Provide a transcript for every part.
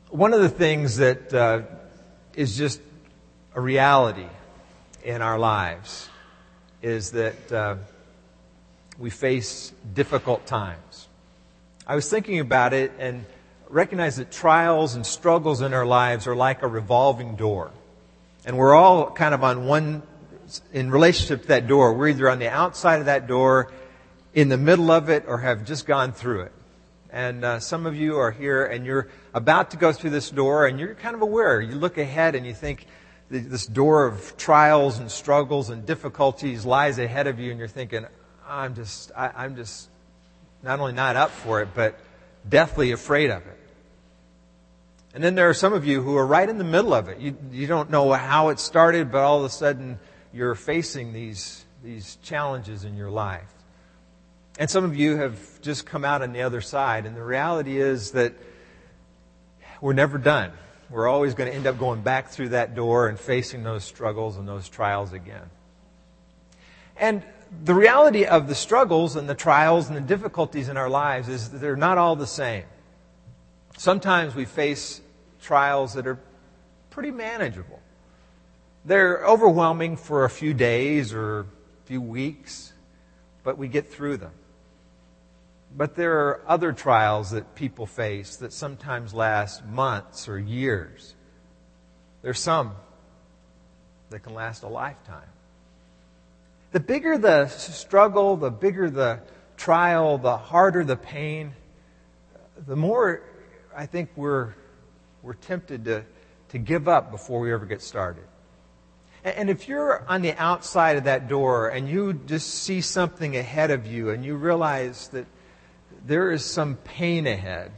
One of the things that is just a reality in our lives is that we face difficult times. I was thinking about it and recognized that trials and struggles in our lives are like a revolving door. And we're all kind of in relationship to that door. We're either on the outside of that door, in the middle of it, or have just gone through it. And some of you are here and you're about to go through this door and you're kind of aware. You look ahead and you think this door of trials and struggles and difficulties lies ahead of you, and you're thinking, I'm just not only not up for it, but deathly afraid of it. And then there are some of you who are right in the middle of it. You don't know how it started, but all of a sudden you're facing these challenges in your life. And some of you have just come out on the other side. And the reality is that we're never done. We're always going to end up going back through that door and facing those struggles and those trials again. And the reality of the struggles and the trials and the difficulties in our lives is that they're not all the same. Sometimes we face trials that are pretty manageable. They're overwhelming for a few days or a few weeks, but we get through them. But there are other trials that people face that sometimes last months or years. There's some that can last a lifetime. The bigger the struggle, the bigger the trial, the harder the pain, the more I think we're tempted to give up before we ever get started. And if you're on the outside of that door and you just see something ahead of you and you realize that there is some pain ahead,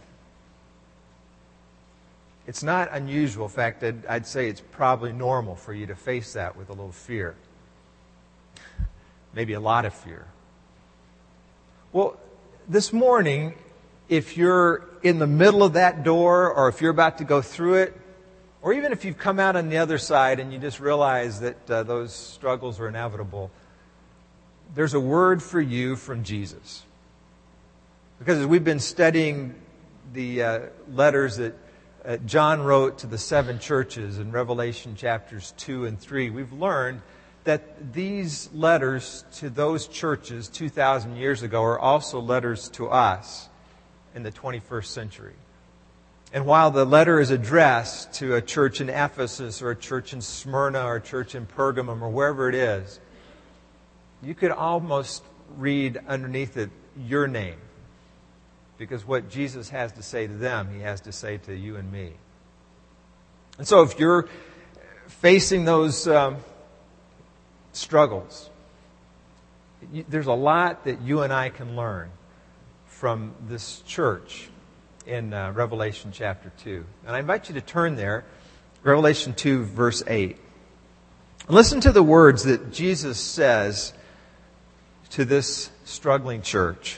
it's not unusual. In fact, I'd say it's probably normal for you to face that with a little fear. Maybe a lot of fear. Well, this morning, if you're in the middle of that door, or if you're about to go through it, or even if you've come out on the other side and you just realize that those struggles are inevitable, there's a word for you from Jesus. Because as we've been studying the letters that John wrote to the 7 churches in Revelation chapters 2 and 3, we've learned that these letters to those churches 2,000 years ago are also letters to us in the 21st century. And while the letter is addressed to a church in Ephesus or a church in Smyrna or a church in Pergamum or wherever it is, you could almost read underneath it your name. Because what Jesus has to say to them, He has to say to you and me. And so if you're facing those struggles, there's a lot that you and I can learn from this church in Revelation chapter 2. And I invite you to turn there, Revelation 2, verse 8. And listen to the words that Jesus says to this struggling church.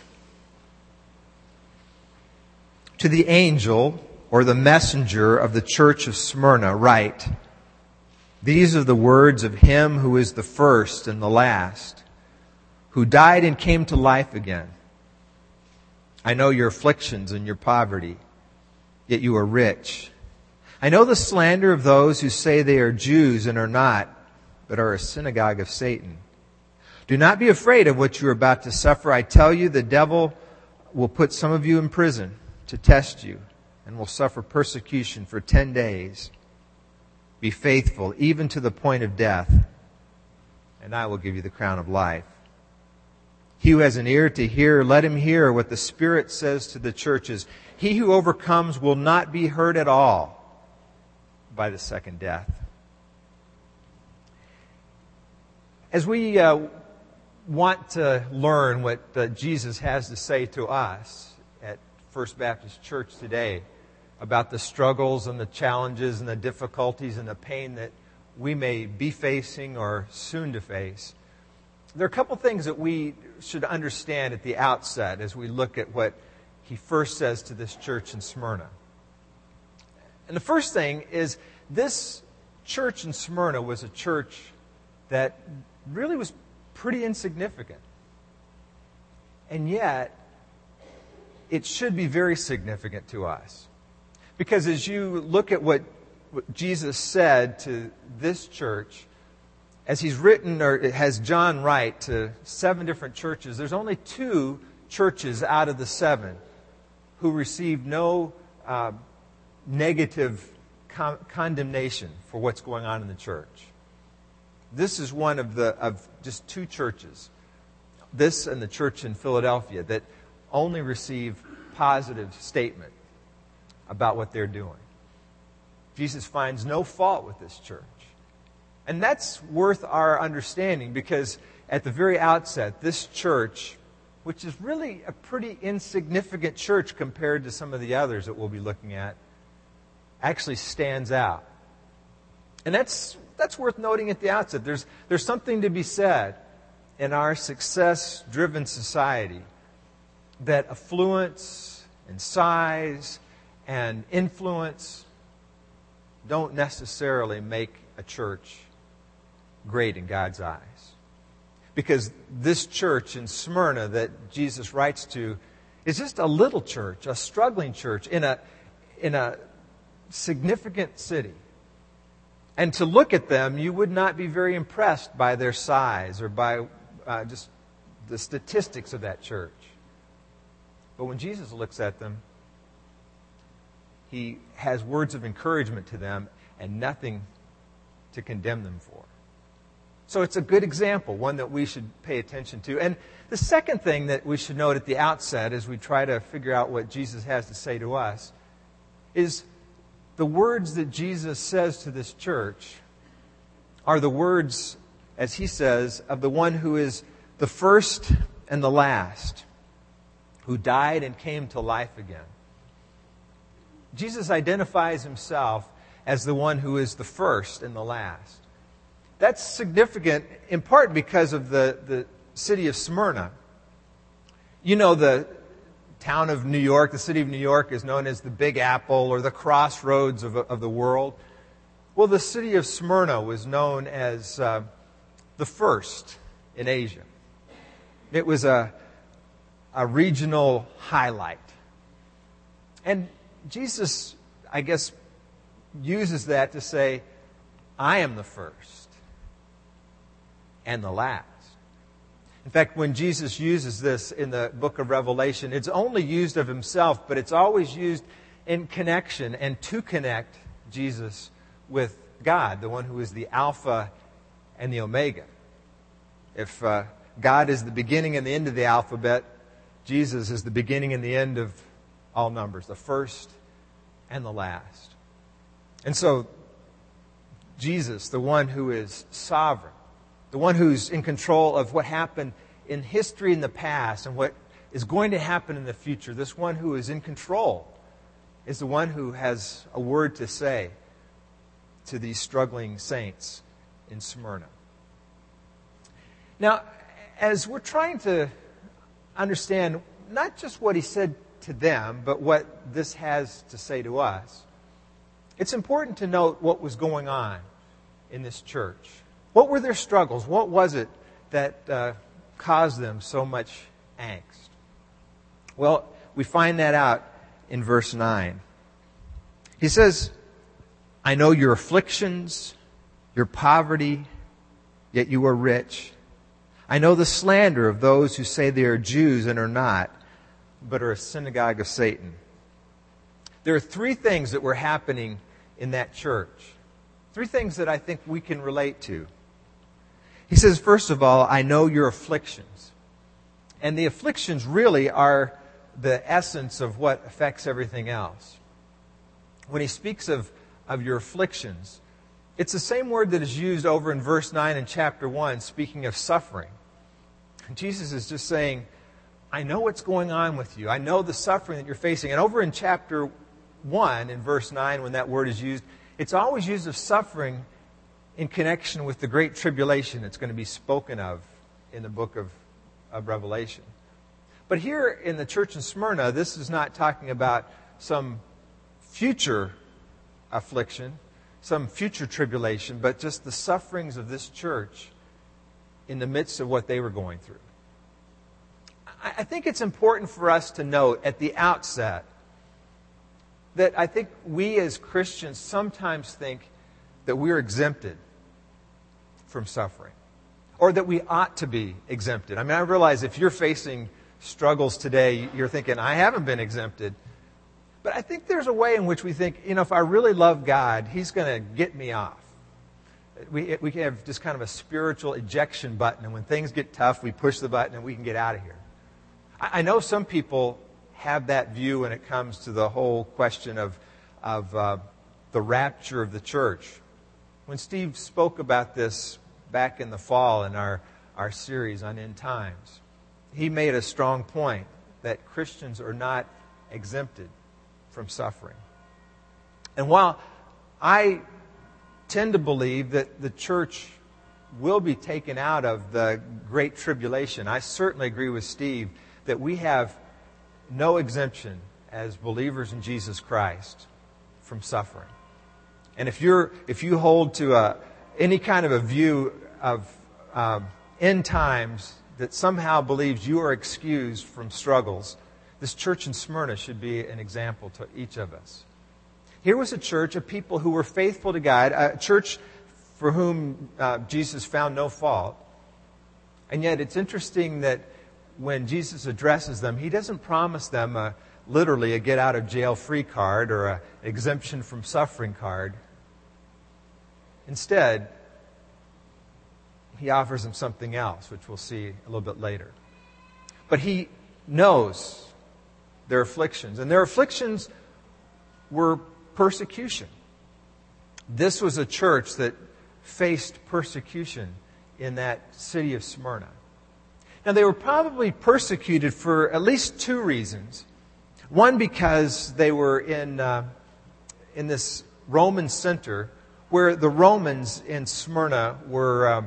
To the angel, or the messenger of the church of Smyrna, write, these are the words of Him who is the first and the last, who died and came to life again. I know your afflictions and your poverty, yet you are rich. I know the slander of those who say they are Jews and are not, but are a synagogue of Satan. Do not be afraid of what you are about to suffer. I tell you, the devil will put some of you in prison to test you, and will suffer persecution for 10 days. Be faithful, even to the point of death, and I will give you the crown of life. He who has an ear to hear, let him hear what the Spirit says to the churches. He who overcomes will not be hurt at all by the second death. As we want to learn what Jesus has to say to us at First Baptist Church today about the struggles and the challenges and the difficulties and the pain that we may be facing or soon to face, there are a couple things that we should understand at the outset as we look at what He first says to this church in Smyrna. And the first thing is, this church in Smyrna was a church that really was pretty insignificant. And yet, it should be very significant to us. Because as you look at what Jesus said to this church, as he's written, or has John write to 7 different churches, there's only 2 churches out of the 7 who received no negative condemnation for what's going on in the church. This is one of just 2 churches, this and the church in Philadelphia, that only receive positive statement about what they're doing. Jesus finds no fault with this church. And that's worth our understanding, because at the very outset, this church, which is really a pretty insignificant church compared to some of the others that we'll be looking at, actually stands out. And that's worth noting at the outset. There's something to be said in our success-driven society that affluence and size and influence don't necessarily make a church great in God's eyes. Because this church in Smyrna that Jesus writes to is just a little church, a struggling church in a significant city. And to look at them, you would not be very impressed by their size or by just the statistics of that church. But when Jesus looks at them, he has words of encouragement to them and nothing to condemn them for. So it's a good example, one that we should pay attention to. And the second thing that we should note at the outset as we try to figure out what Jesus has to say to us is the words that Jesus says to this church are the words, as he says, of the one who is the first and the last, who died and came to life again. Jesus identifies himself as the one who is the first and the last. That's significant in part because of the city of Smyrna. You know, the town of New York, the city of New York is known as the Big Apple or the crossroads of the world. Well, the city of Smyrna was known as the first in Asia. It was a regional highlight. And Jesus, I guess, uses that to say, I am the first and the last. In fact, when Jesus uses this in the book of Revelation, it's only used of himself, but it's always used in connection and to connect Jesus with God, the one who is the Alpha and the Omega. If God is the beginning and the end of the alphabet, Jesus is the beginning and the end of all numbers, the first and the last. And so, Jesus, the one who is sovereign, the one who's in control of what happened in history in the past and what is going to happen in the future, this one who is in control, is the one who has a word to say to these struggling saints in Smyrna. Now, as we're trying to understand not just what he said to them, but what this has to say to us, it's important to note what was going on in this church. What were their struggles? What was it that caused them so much angst? Well, we find that out in verse 9. He says, I know your afflictions, your poverty, yet you are rich. I know the slander of those who say they are Jews and are not, but are a synagogue of Satan. There are 3 things that were happening in that church. 3 things that I think we can relate to. He says, first of all, I know your afflictions. And the afflictions really are the essence of what affects everything else. When he speaks of your afflictions, it's the same word that is used over in verse 9 in chapter 1, speaking of suffering. Jesus is just saying, I know what's going on with you. I know the suffering that you're facing. And over in chapter 1, in verse 9, when that word is used, it's always used of suffering in connection with the great tribulation that's going to be spoken of in the book of Revelation. But here in the church in Smyrna, this is not talking about some future affliction, some future tribulation, but just the sufferings of this church in the midst of what they were going through. I think it's important for us to note at the outset that I think we as Christians sometimes think that we're exempted from suffering, or that we ought to be exempted. I mean, I realize if you're facing struggles today, you're thinking, I haven't been exempted. But I think there's a way in which we think, if I really love God, He's going to get me off. We have just kind of a spiritual ejection button, and when things get tough, we push the button and we can get out of here. I know some people have that view when it comes to the whole question of the rapture of the church. When Steve spoke about this back in the fall in our series on end times, he made a strong point that Christians are not exempted from suffering. And while I tend to believe that the church will be taken out of the Great Tribulation, I certainly agree with Steve that we have no exemption as believers in Jesus Christ from suffering. And if you hold to any kind of a view of end times that somehow believes you are excused from struggles, this church in Smyrna should be an example to each of us. Here was a church of people who were faithful to God, a church for whom Jesus found no fault. And yet it's interesting that when Jesus addresses them, He doesn't promise them literally a get-out-of-jail-free card or an exemption from suffering card. Instead, He offers them something else, which we'll see a little bit later. But He knows their afflictions, and their afflictions were persecution. This was a church that faced persecution in that city of Smyrna. Now, they were probably persecuted for at least two reasons. One, because they were in this Roman center where the Romans in Smyrna were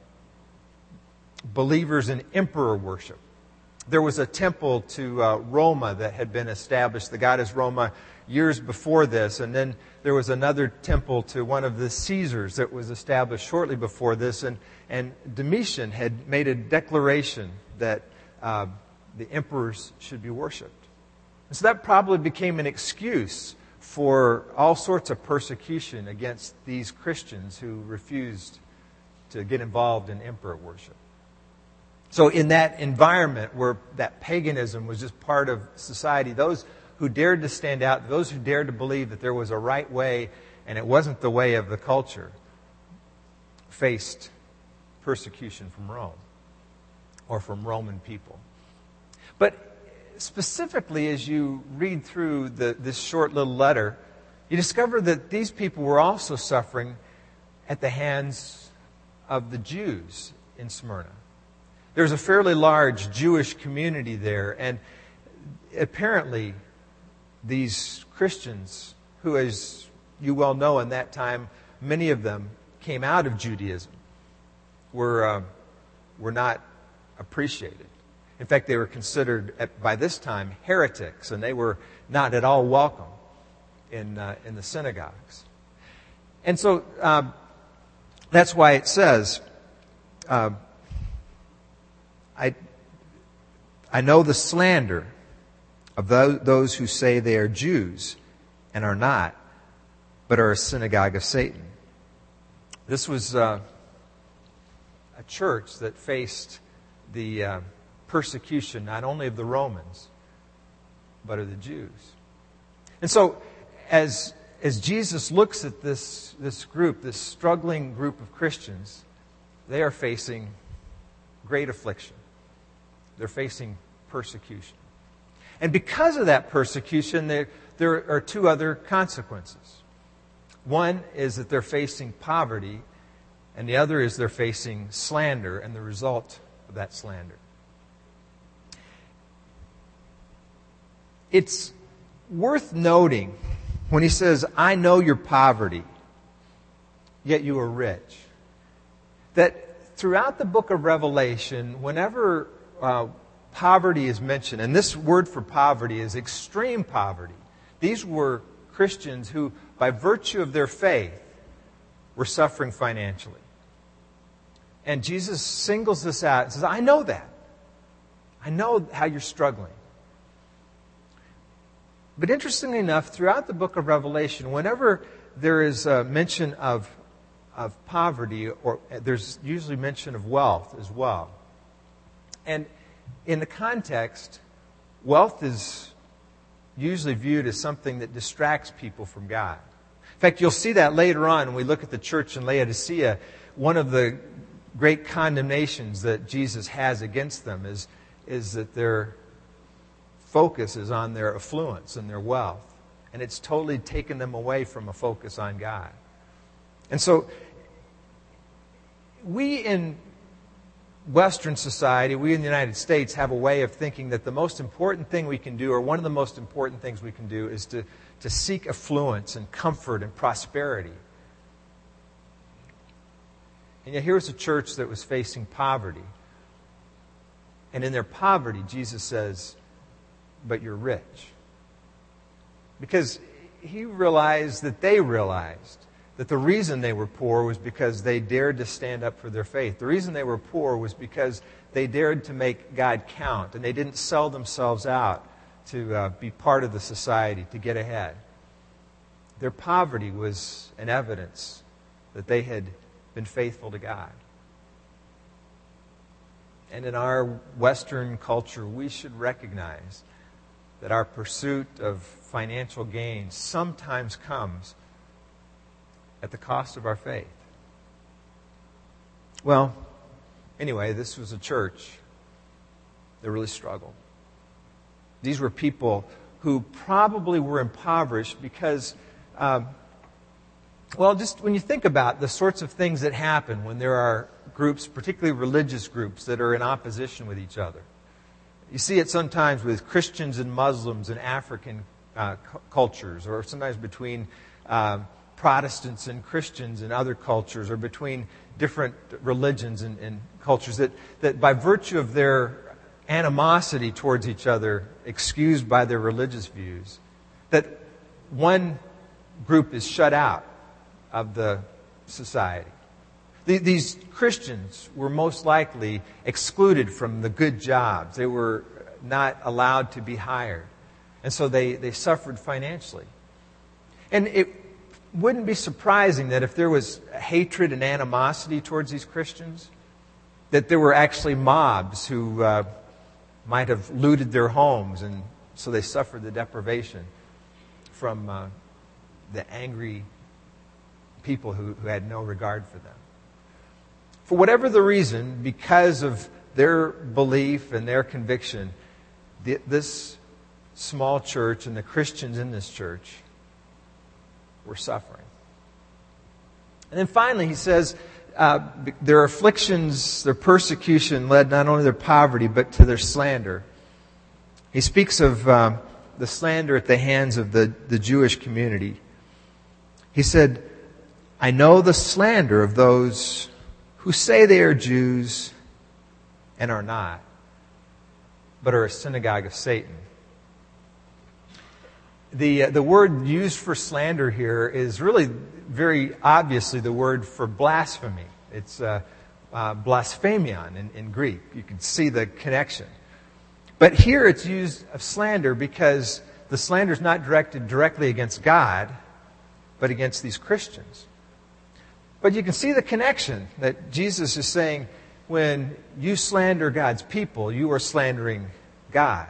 believers in emperor worship. There was a temple to Roma that had been established, the goddess Roma, years before this. And then there was another temple to one of the Caesars that was established shortly before this. And Domitian had made a declaration that the emperors should be worshipped. And so that probably became an excuse for all sorts of persecution against these Christians who refused to get involved in emperor worship. So in that environment where that paganism was just part of society, those who dared to stand out, those who dared to believe that there was a right way and it wasn't the way of the culture, faced persecution from Rome or from Roman people. But specifically, as you read through this short little letter, you discover that these people were also suffering at the hands of the Jews in Smyrna. There's a fairly large Jewish community there, and apparently these Christians, who, as you well know in that time, many of them came out of Judaism, were not appreciated. In fact, they were considered, by this time, heretics, and they were not at all welcome in the synagogues. And so that's why it says, I know the slander of those who say they are Jews and are not, but are a synagogue of Satan. This was a church that faced the persecution not only of the Romans, but of the Jews. And so, as Jesus looks at this group, this struggling group of Christians, they are facing great affliction. They're facing persecution. And because of that persecution, there are two other consequences. One is that they're facing poverty, and the other is they're facing slander and the result of that slander. It's worth noting when he says, I know your poverty, yet you are rich. That throughout the book of Revelation, whenever poverty is mentioned, and this word for poverty is extreme poverty. These were Christians who, by virtue of their faith, were suffering financially. And Jesus singles this out and says, I know that. I know how you're struggling. But interestingly enough, throughout the book of Revelation, whenever there is a mention of poverty, or there's usually mention of wealth as well. And in the context, wealth is usually viewed as something that distracts people from God. In fact, you'll see that later on when we look at the church in Laodicea. One of the great condemnations that Jesus has against them is that their focus is on their affluence and their wealth. And it's totally taken them away from a focus on God. And so, we in Western society, we in the United States, have a way of thinking that the most important thing we can do, or one of the most important things we can do, is to seek affluence and comfort and prosperity. And yet here's a church that was facing poverty. And in their poverty, Jesus says, but you're rich. Because he realized that they realized that the reason they were poor was because they dared to stand up for their faith. The reason they were poor was because they dared to make God count, and they didn't sell themselves out to be part of the society, to get ahead. Their poverty was an evidence that they had been faithful to God. And in our Western culture, we should recognize that our pursuit of financial gain sometimes comes at the cost of our faith. Well, anyway, this was a church that really struggled. These were people who probably were impoverished because, just when you think about the sorts of things that happen when there are groups, particularly religious groups, that are in opposition with each other. You see it sometimes with Christians and Muslims in African cultures, or sometimes between Protestants and Christians in other cultures, or between different religions and cultures, that by virtue of their animosity towards each other, excused by their religious views, that one group is shut out of the society. These Christians were most likely excluded from the good jobs. They were not allowed to be hired. And so they suffered financially. And it wouldn't be surprising that if there was hatred and animosity towards these Christians, that there were actually mobs who might have looted their homes, and so they suffered the deprivation from the angry people who had no regard for them. For whatever the reason, because of their belief and their conviction, this small church and the Christians in this church were suffering. And then finally he says, their afflictions, their persecution led not only to their poverty, but to their slander. He speaks of the slander at the hands of the Jewish community. He said, I know the slander of those who say they are Jews and are not, but are a synagogue of Satan. The word used for slander here is really very obviously the word for blasphemy. It's blasphemion in Greek. You can see the connection. But here it's used of slander because the slander is not directed directly against God, but against these Christians. But you can see the connection that Jesus is saying, when you slander God's people, you are slandering God.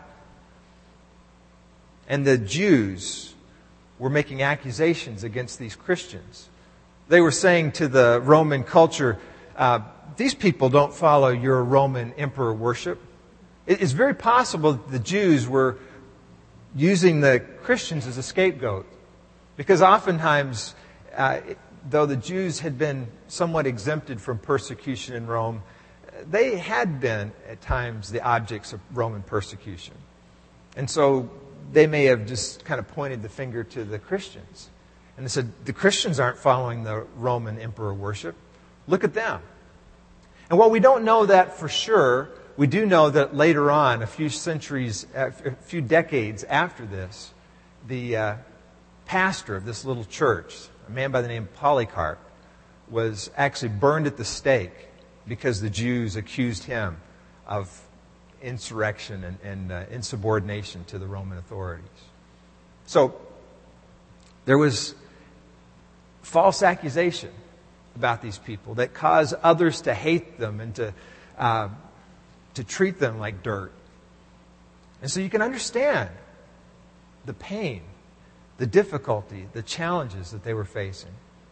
And the Jews were making accusations against these Christians. They were saying to the Roman culture, these people don't follow your Roman emperor worship. It's very possible that the Jews were using the Christians as a scapegoat. Because oftentimes, though the Jews had been somewhat exempted from persecution in Rome, they had been at times the objects of Roman persecution. And so they may have just kind of pointed the finger to the Christians. And they said, the Christians aren't following the Roman emperor worship. Look at them. And while we don't know that for sure, we do know that later on, a few decades after this, the pastor of this little church, a man by the name of Polycarp, was actually burned at the stake because the Jews accused him of insurrection and insubordination to the Roman authorities. So there was false accusation about these people that caused others to hate them and to treat them like dirt. And so you can understand the pain, the difficulty, the challenges that they were facing.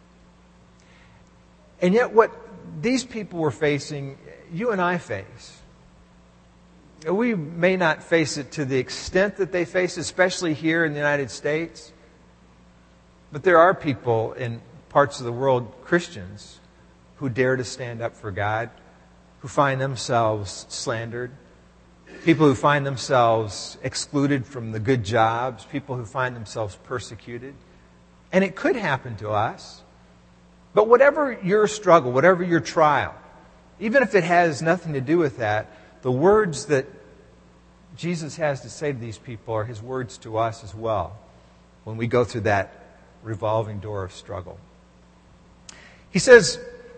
And yet what these people were facing, you and I face. We may not face it to the extent that they face, especially here in the United States. But there are people in parts of the world, Christians, who dare to stand up for God, who find themselves slandered, people who find themselves excluded from the good jobs, people who find themselves persecuted. And it could happen to us. But whatever your struggle, whatever your trial, even if it has nothing to do with that, the words that Jesus has to say to these people are His words to us as well when we go through that revolving door of struggle. He says,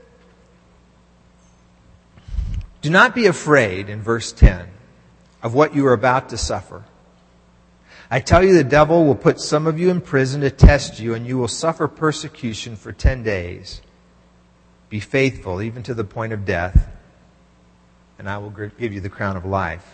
do not be afraid, in verse 10, of what you are about to suffer. I tell you, the devil will put some of you in prison to test you, and you will suffer persecution for 10 days. Be faithful, even to the point of death, and I will give you the crown of life.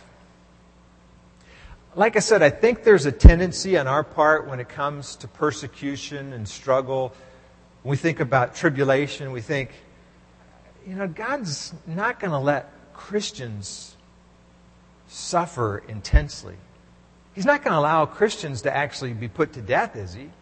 Like I said, I think there's a tendency on our part when it comes to persecution and struggle. When we think about tribulation, we think, God's not going to let Christians suffer intensely. He's not going to allow Christians to actually be put to death, is He?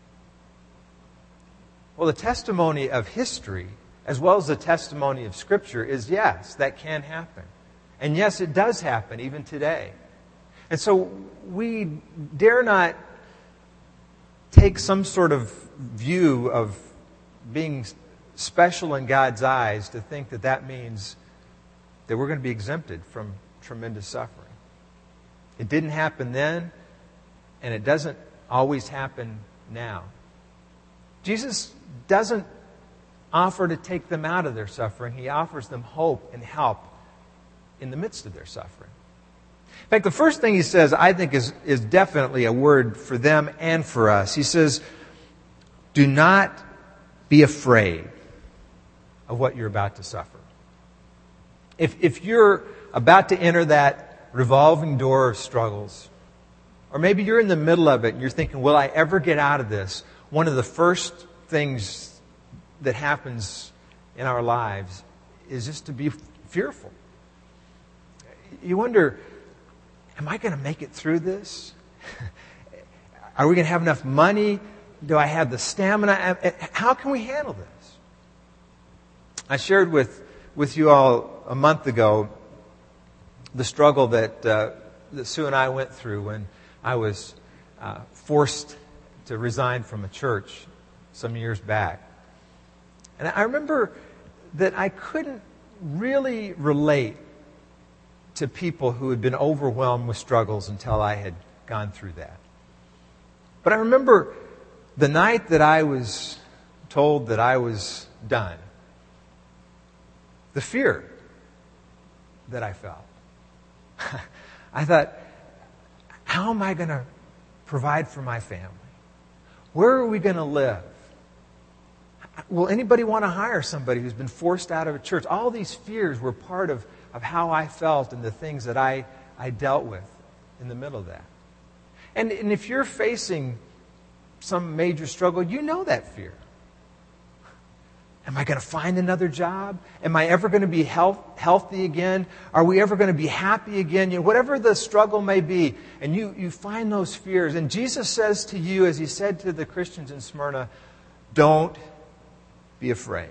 Well, the testimony of history, as well as the testimony of Scripture, is yes, that can happen. And yes, it does happen even today. And so we dare not take some sort of view of being special in God's eyes to think that that means that we're going to be exempted from tremendous suffering. It didn't happen then, and it doesn't always happen now. Jesus doesn't offer to take them out of their suffering. He offers them hope and help in the midst of their suffering. In fact, the first thing He says, I think, is definitely a word for them and for us. He says, do not be afraid of what you're about to suffer. If you're about to enter that revolving door of struggles, or maybe you're in the middle of it and you're thinking, will I ever get out of this? One of the first things that happens in our lives is just to be fearful. You wonder, am I going to make it through this? Are we going to have enough money? Do I have the stamina? How can we handle this? I shared with you all a month ago the struggle that Sue and I went through when I was forced to resign from a church some years back. And I remember that I couldn't really relate to people who had been overwhelmed with struggles until I had gone through that. But I remember the night that I was told that I was done, the fear that I felt. I thought, how am I going to provide for my family? Where are we going to live? Will anybody want to hire somebody who's been forced out of a church? All these fears were part of how I felt and the things that I dealt with in the middle of that. And if you're facing some major struggle, you know that fear. Am I going to find another job? Am I ever going to be healthy again? Are we ever going to be happy again? Whatever the struggle may be, and you find those fears. And Jesus says to you, as He said to the Christians in Smyrna, don't be afraid.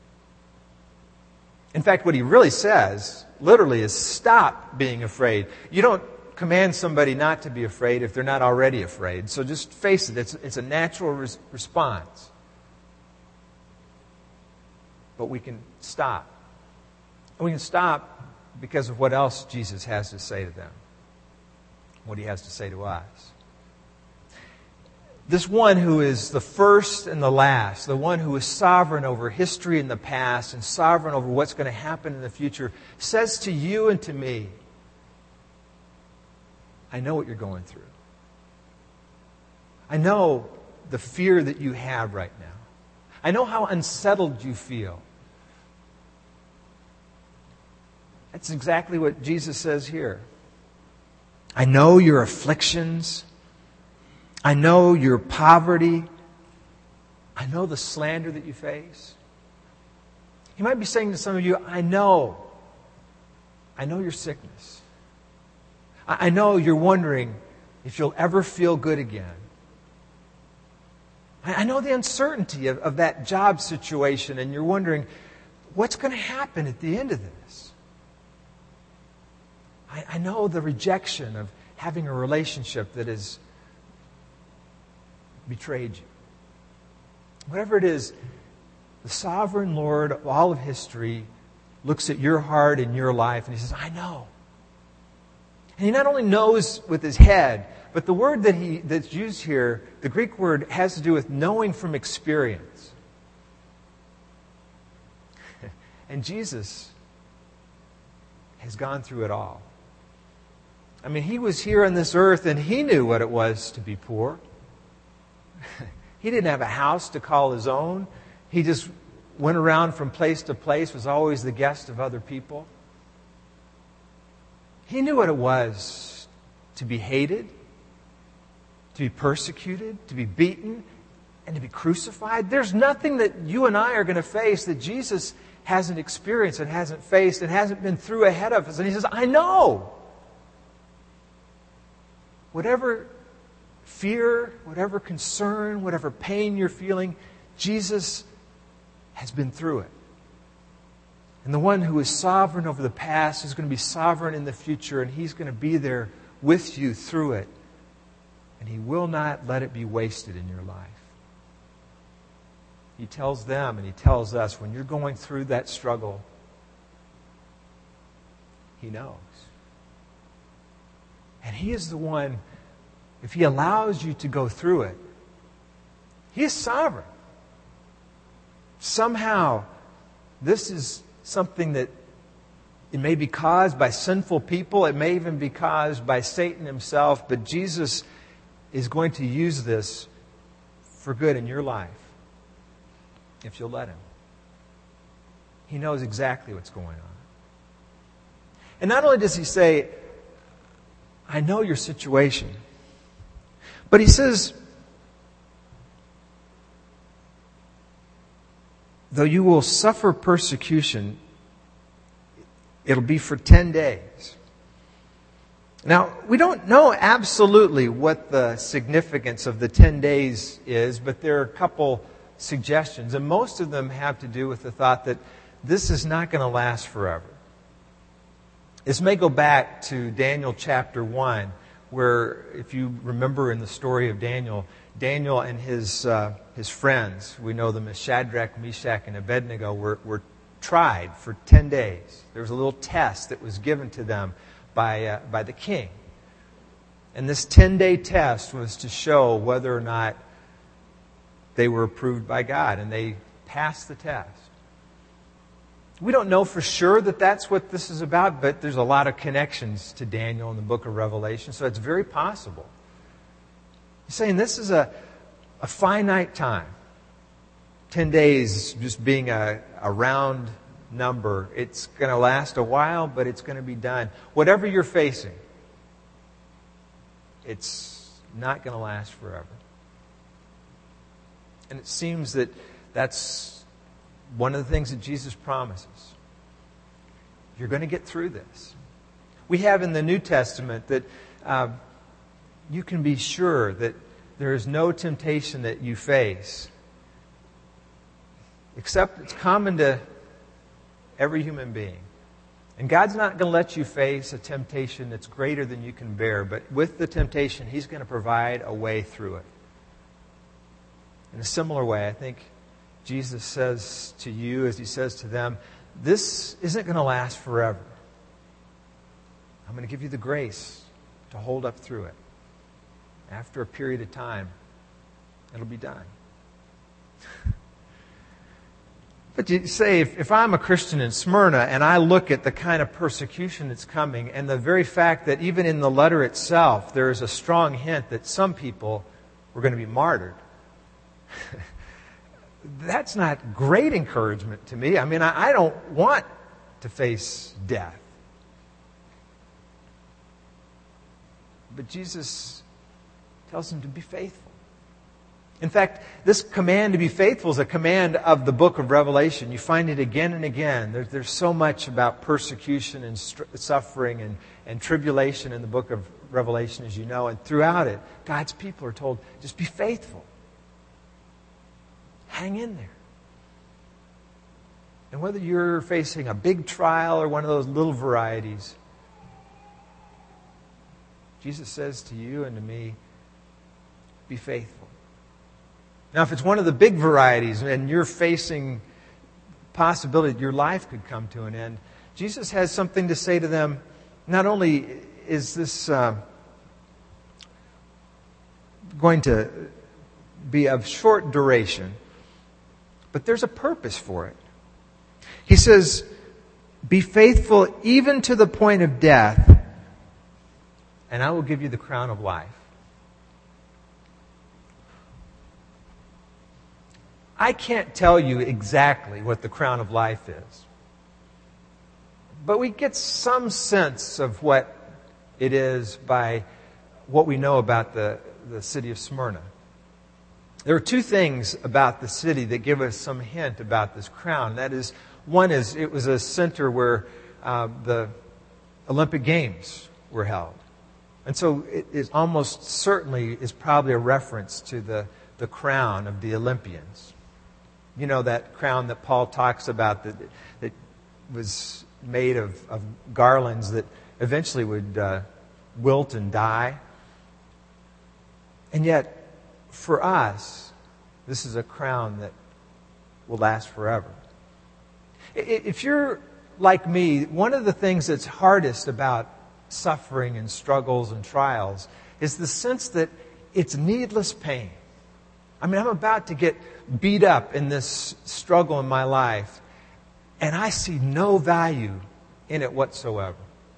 In fact, what He really says, literally, is stop being afraid. You don't command somebody not to be afraid if they're not already afraid. So just face it. It's a natural response. But we can stop. And we can stop because of what else Jesus has to say to them. What He has to say to us. This one who is the first and the last, the one who is sovereign over history in the past and sovereign over what's going to happen in the future, says to you and to me, I know what you're going through. I know the fear that you have right now. I know how unsettled you feel. That's exactly what Jesus says here. I know your afflictions. I know your poverty. I know the slander that you face. He might be saying to some of you, I know your sickness. I know you're wondering if you'll ever feel good again. I know the uncertainty of that job situation, and you're wondering, what's going to happen at the end of this? I know the rejection of having a relationship that has betrayed you. Whatever it is, the sovereign Lord of all of history looks at your heart and your life and He says, I know. And He not only knows with His head, but the word that's used here, the Greek word, has to do with knowing from experience. And Jesus has gone through it all. I mean, He was here on this earth and He knew what it was to be poor. He didn't have a house to call His own. He just went around from place to place, was always the guest of other people. He knew what it was to be hated, to be persecuted, to be beaten, and to be crucified. There's nothing that you and I are going to face that Jesus hasn't experienced and hasn't faced and hasn't been through ahead of us. And He says, I know. Whatever fear, whatever concern, whatever pain you're feeling, Jesus has been through it. And the one who is sovereign over the past is going to be sovereign in the future, and He's going to be there with you through it. And He will not let it be wasted in your life. He tells them and He tells us, when you're going through that struggle, He knows. And He is the one, if He allows you to go through it, He is sovereign. Somehow, this is something that it may be caused by sinful people. It may even be caused by Satan himself. But Jesus is going to use this for good in your life if you'll let Him. He knows exactly what's going on. And not only does He say, I know your situation, but He says, though you will suffer persecution, it'll be for 10 days. Now, we don't know absolutely what the significance of the 10 days is, but there are a couple suggestions, and most of them have to do with the thought that this is not going to last forever. This may go back to Daniel chapter 1, where, if you remember in the story of Daniel and his friends, we know them as Shadrach, Meshach, and Abednego, were tried for 10 days. There was a little test that was given to them by the king. And this 10-day test was to show whether or not they were approved by God, and they passed the test. We don't know for sure that that's what this is about, but there's a lot of connections to Daniel in the book of Revelation, so it's very possible. He's saying this is a finite time. 10 days just being a round number. It's going to last a while, but it's going to be done. Whatever you're facing, it's not going to last forever. And it seems that that's one of the things that Jesus promises. You're going to get through this. We have in the New Testament that you can be sure that there is no temptation that you face, except it's common to every human being. And God's not going to let you face a temptation that's greater than you can bear, but with the temptation, He's going to provide a way through it. In a similar way, I think Jesus says to you, as He says to them, this isn't going to last forever. I'm going to give you the grace to hold up through it. After a period of time, it'll be done. But you say, if I'm a Christian in Smyrna and I look at the kind of persecution that's coming, and the very fact that even in the letter itself there is a strong hint that some people we're going to be martyred. That's not great encouragement to me. I mean, I don't want to face death. But Jesus tells him to be faithful. In fact, this command to be faithful is a command of the book of Revelation. You find it again and again. There's so much about persecution and suffering and tribulation in the book of Revelation, as you know. And throughout it, God's people are told, just be faithful. Hang in there. And whether you're facing a big trial or one of those little varieties, Jesus says to you and to me, be faithful. Now, if it's one of the big varieties and you're facing possibility that your life could come to an end, Jesus has something to say to them. Not only is this going to be of short duration, but there's a purpose for it. He says, be faithful even to the point of death, and I will give you the crown of life. I can't tell you exactly what the crown of life is. But we get some sense of what it is by what we know about the city of Smyrna. There are two things about the city that give us some hint about this crown. That is, one is it was a center where the Olympic Games were held. And so it is almost certainly is probably a reference to the crown of the Olympians. You know, that crown that Paul talks about that was made of garlands that eventually would wilt and die. And yet, for us, this is a crown that will last forever. If you're like me, one of the things that's hardest about suffering and struggles and trials is the sense that it's needless pain. I mean, I'm about to get beat up in this struggle in my life, and I see no value in it whatsoever.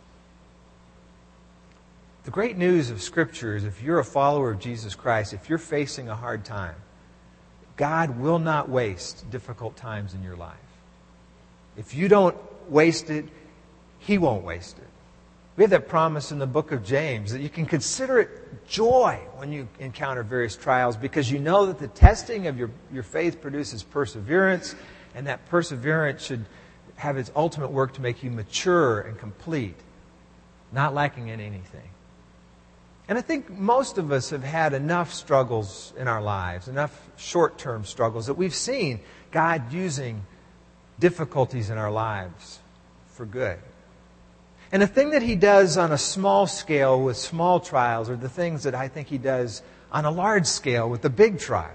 The great news of Scripture is if you're a follower of Jesus Christ, if you're facing a hard time, God will not waste difficult times in your life. If you don't waste it, He won't waste it. We have that promise in the book of James that you can consider it joy when you encounter various trials because you know that the testing of your faith produces perseverance, and that perseverance should have its ultimate work to make you mature and complete, not lacking in anything. And I think most of us have had enough struggles in our lives, enough short-term struggles, that we've seen God using difficulties in our lives for good. And the thing that He does on a small scale with small trials are the things that I think He does on a large scale with the big trials.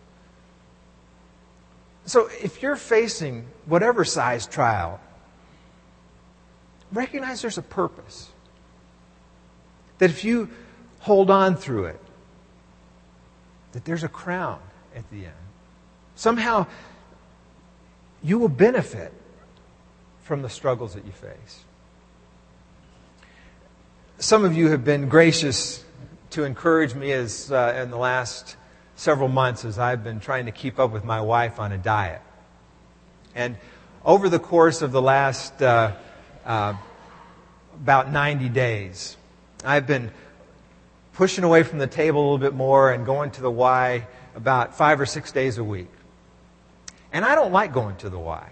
So if you're facing whatever size trial, recognize there's a purpose. That if you hold on through it, that there's a crown at the end. Somehow you will benefit from the struggles that you face. Some of you have been gracious to encourage me as in the last several months as I've been trying to keep up with my wife on a diet. And over the course of the last about 90 days, I've been pushing away from the table a little bit more and going to the Y about 5 or 6 days a week. And I don't like going to the Y.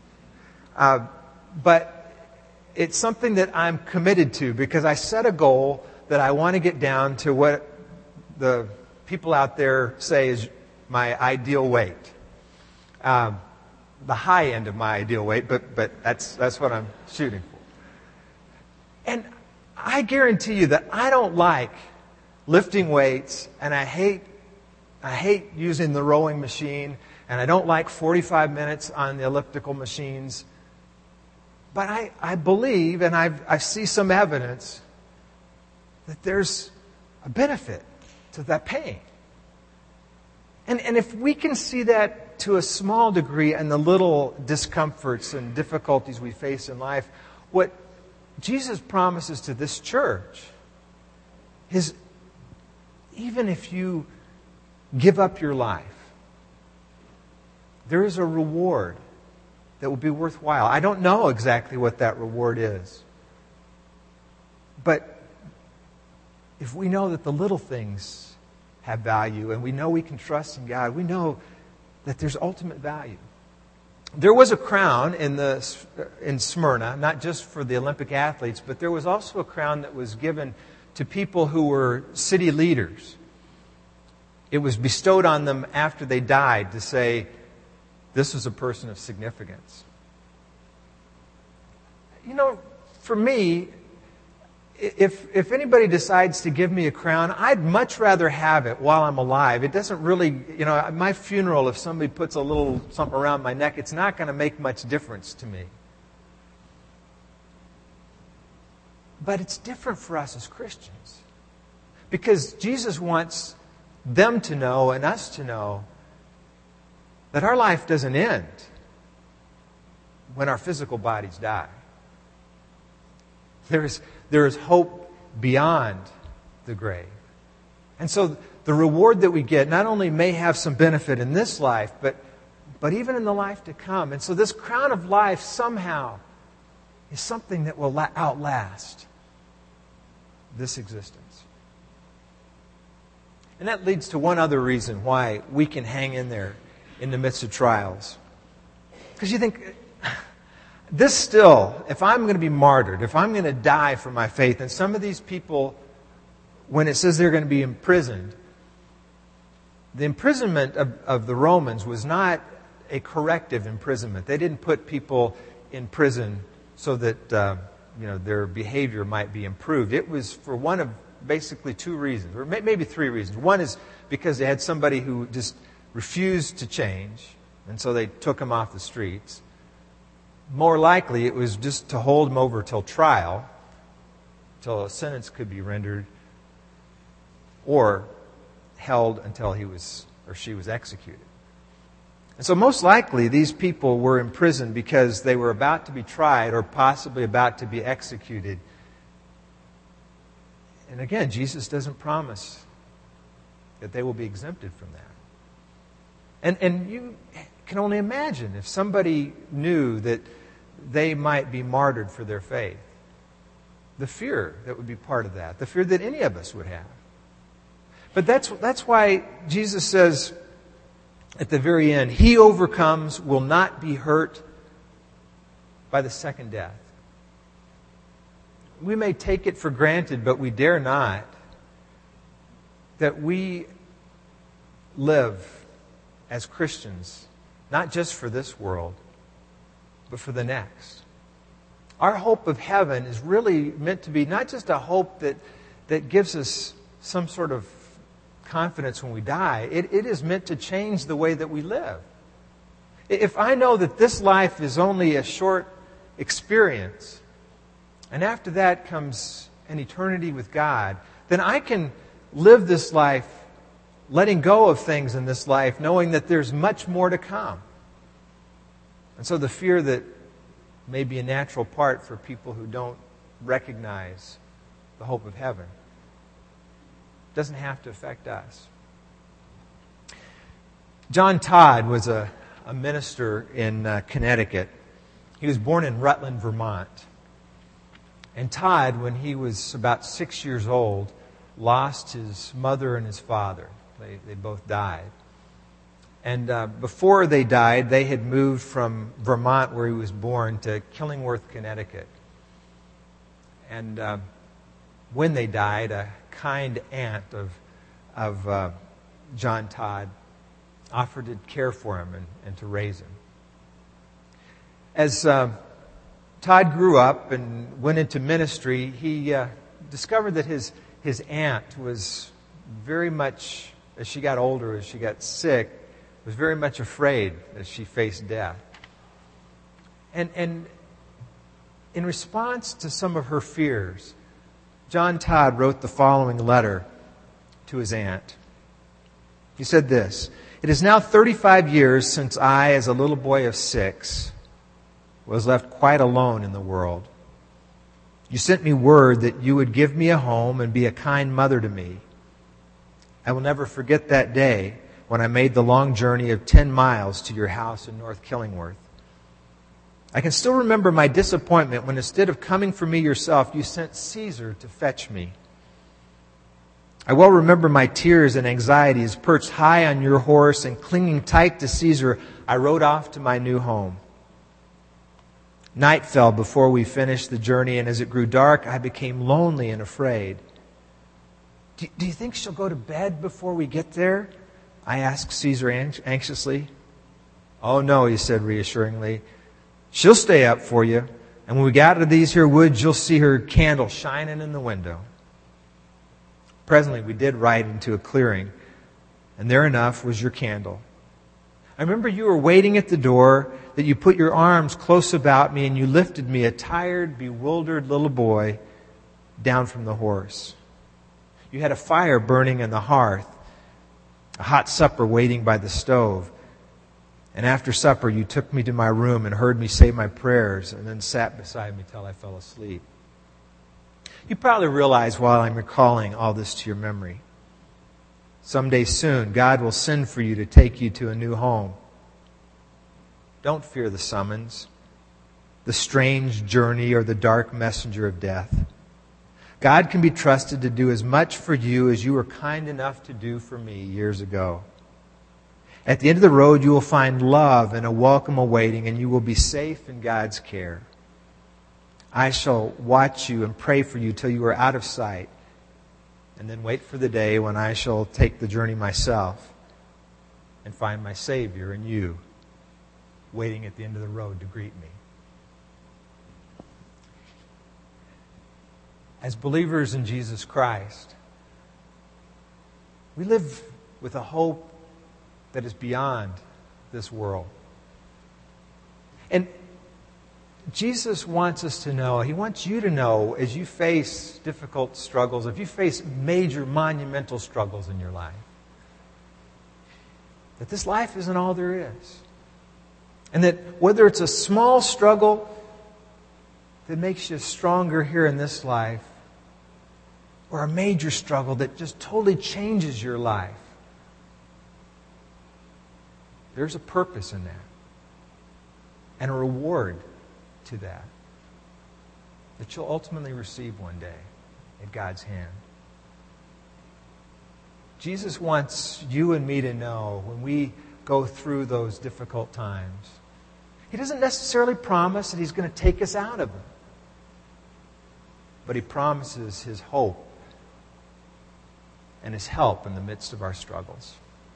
But it's something that I'm committed to because I set a goal that I want to get down to what the people out there say is my ideal weight. The high end of my ideal weight, but that's what I'm shooting for. And I guarantee you that I don't like lifting weights, and I hate using the rowing machine, and I don't like 45 minutes on the elliptical machines. But I believe, and I see some evidence, that there's a benefit to that pain. And if we can see that to a small degree and the little discomforts and difficulties we face in life, what Jesus promises to this church is even if you give up your life, there is a reward that will be worthwhile. I don't know exactly what that reward is. But if we know that the little things have value and we know we can trust in God, we know that there's ultimate value. There was a crown in Smyrna, not just for the Olympic athletes, but there was also a crown that was given to people who were city leaders. It was bestowed on them after they died to say, this is a person of significance. You know, for me, if anybody decides to give me a crown, I'd much rather have it while I'm alive. It doesn't really, at my funeral, if somebody puts a little something around my neck, it's not going to make much difference to me. But it's different for us as Christians. Because Jesus wants them to know and us to know that our life doesn't end when our physical bodies die. There is hope beyond the grave. And so the reward that we get not only may have some benefit in this life, but even in the life to come. And so this crown of life somehow is something that will outlast this existence. And that leads to one other reason why we can hang in there in the midst of trials. Because you think, this still, if I'm going to be martyred, if I'm going to die for my faith, and some of these people, when it says they're going to be imprisoned, the imprisonment of the Romans was not a corrective imprisonment. They didn't put people in prison so that their behavior might be improved. It was for one of basically two reasons, or maybe three reasons. One is because they had somebody who just refused to change, and so they took him off the streets. More likely, it was just to hold him over till trial, till a sentence could be rendered, or held until he was or she was executed. And so most likely, these people were imprisoned because they were about to be tried or possibly about to be executed. And again, Jesus doesn't promise that they will be exempted from that. And you can only imagine if somebody knew that they might be martyred for their faith, the fear that would be part of that, the fear that any of us would have. But that's why Jesus says at the very end, he overcomes will not be hurt by the second death. We may take it for granted, but we dare not, that we live as Christians, not just for this world, but for the next. Our hope of heaven is really meant to be not just a hope that gives us some sort of confidence when we die. It is meant to change the way that we live. If I know that this life is only a short experience, and after that comes an eternity with God, then I can live this life letting go of things in this life, knowing that there's much more to come. And so the fear that may be a natural part for people who don't recognize the hope of heaven doesn't have to affect us. John Todd was a minister in Connecticut. He was born in Rutland, Vermont. And Todd, when he was about 6 years old, lost his mother and his father. They both died. And before they died, they had moved from Vermont, where he was born, to Killingworth, Connecticut. And when they died, a kind aunt of John Todd offered to care for him and to raise him. As Todd grew up and went into ministry, he discovered that his aunt was very much, as she got older, as she got sick, was very much afraid as she faced death. And in response to some of her fears, John Todd wrote the following letter to his aunt. He said this: "It is now 35 years since I, as a little boy of 6, was left quite alone in the world. You sent me word that you would give me a home and be a kind mother to me. I will never forget that day when I made the long journey of 10 miles to your house in North Killingworth. I can still remember my disappointment when instead of coming for me yourself, you sent Caesar to fetch me. I well remember my tears and anxieties perched high on your horse and clinging tight to Caesar, I rode off to my new home. Night fell before we finished the journey, and as it grew dark, I became lonely and afraid. Do you think she'll go to bed before we get there? I asked Caesar anxiously. Oh, no, he said reassuringly. She'll stay up for you, and when we get out of these here woods, you'll see her candle shining in the window. Presently, we did ride into a clearing, and there enough was your candle. I remember you were waiting at the door, that you put your arms close about me, and you lifted me, a tired, bewildered little boy, down from the horse. You had a fire burning in the hearth, a hot supper waiting by the stove. And after supper, you took me to my room and heard me say my prayers and then sat beside me till I fell asleep. You probably realize while I'm recalling all this to your memory, someday soon, God will send for you to take you to a new home. Don't fear the summons, the strange journey, or the dark messenger of death. God can be trusted to do as much for you as you were kind enough to do for me years ago. At the end of the road, you will find love and a welcome awaiting, and you will be safe in God's care. I shall watch you and pray for you till you are out of sight, and then wait for the day when I shall take the journey myself and find my Savior in you, waiting at the end of the road to greet me. As believers in Jesus Christ, we live with a hope that is beyond this world. And Jesus wants us to know, He wants you to know, as you face difficult struggles, if you face major, monumental struggles in your life, that this life isn't all there is. And that whether it's a small struggle that makes you stronger here in this life, or a major struggle that just totally changes your life, there's a purpose in that and a reward to that you'll ultimately receive one day at God's hand. Jesus wants you and me to know when we go through those difficult times, He doesn't necessarily promise that He's going to take us out of them, but He promises His hope and His help in the midst of our struggles.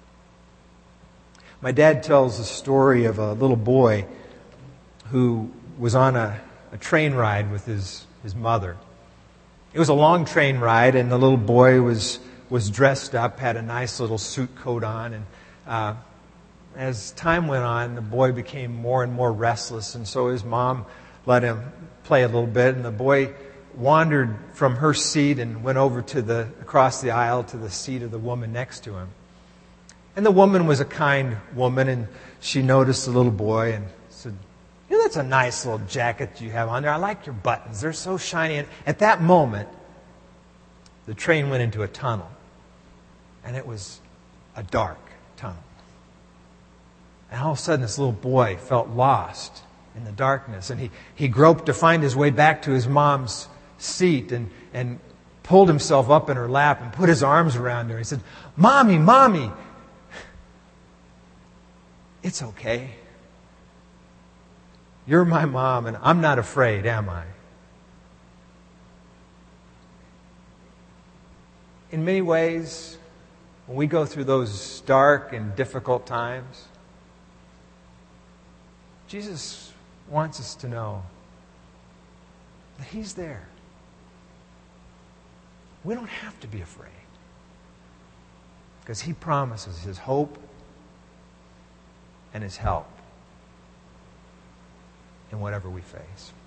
My dad tells the story of a little boy who was on a train ride with his mother. It was a long train ride, and the little boy was dressed up, had a nice little suit coat on, and as time went on, the boy became more and more restless, and so his mom let him play a little bit, and the boy wandered from her seat and went over across the aisle to the seat of the woman next to him. And the woman was a kind woman, and she noticed the little boy and said, "You know, that's a nice little jacket you have on there. I like your buttons. They're so shiny." And at that moment, the train went into a tunnel, and it was a dark tunnel. And all of a sudden, this little boy felt lost in the darkness, and he groped to find his way back to his mom's seat and pulled himself up in her lap and put his arms around her. He said, "Mommy, Mommy, it's okay. You're my mom, and I'm not afraid, am I?" In many ways, when we go through those dark and difficult times, Jesus wants us to know that He's there. We don't have to be afraid, because He promises His hope and His help in whatever we face.